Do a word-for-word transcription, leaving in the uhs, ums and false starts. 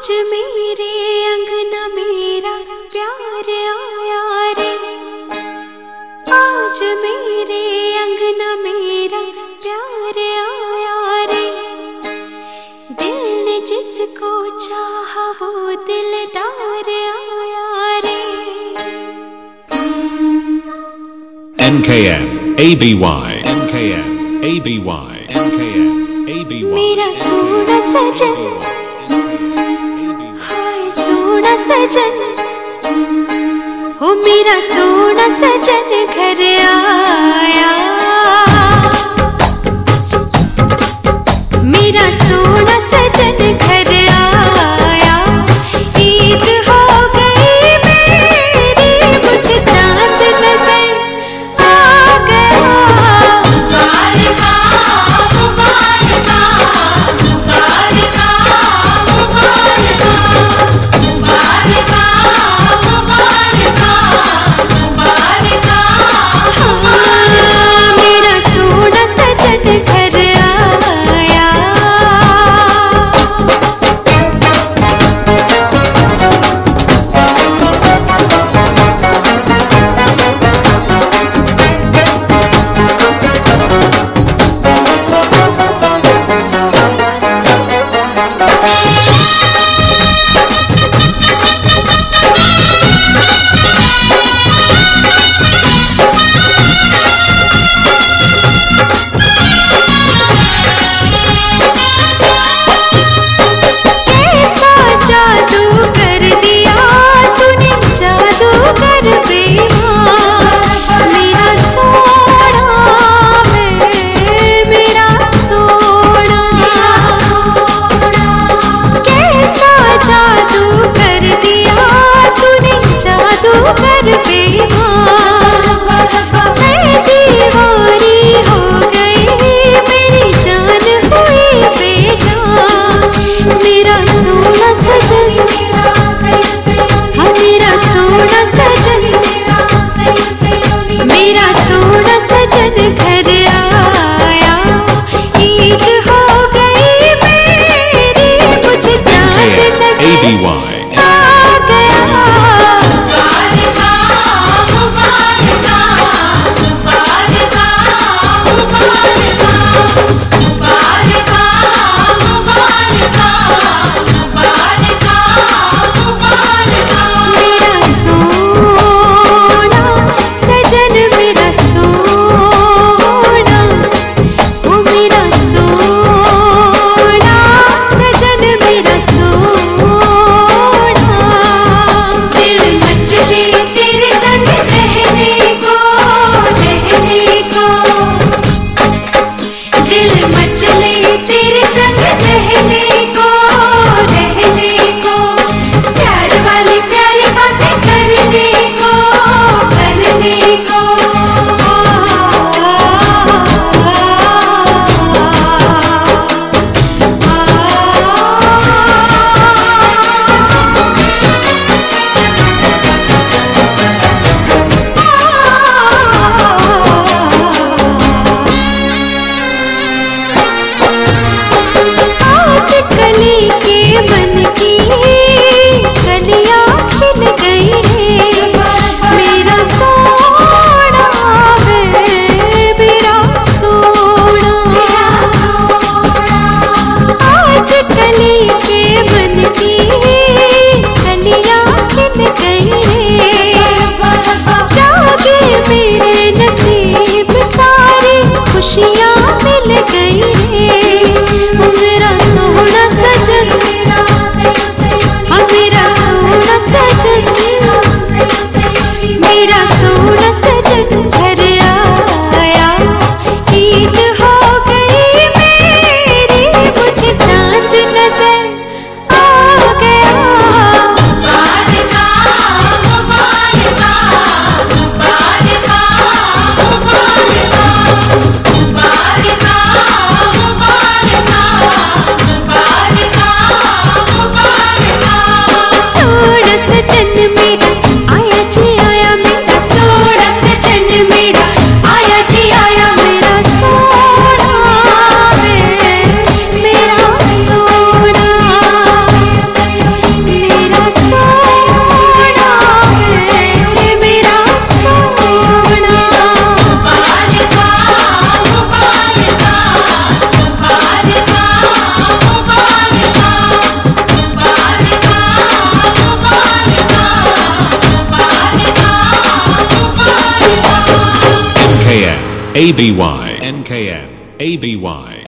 आज मेरे अंगना मेरा प्यार आया रे, आज मेरे अंगना मेरा प्यार आया रे। दिल ने जिसको चाहा वो दिलदार आया रे। N K M A B Y N K M A B Y N K M A B Y मेरा सोना सजन, हाय सोना सजन, हो मेरा सोना सजन घर आया। मेरा सोना सजन घर आया। ईद हो गई मेरी, मुझे चांद नजर आ गया। मुबारका मुबारका मुबारका मुबारका मुबारका मुबारका मुबारका। मेरा सोना सजन घर आया। A B Y N K M A B Y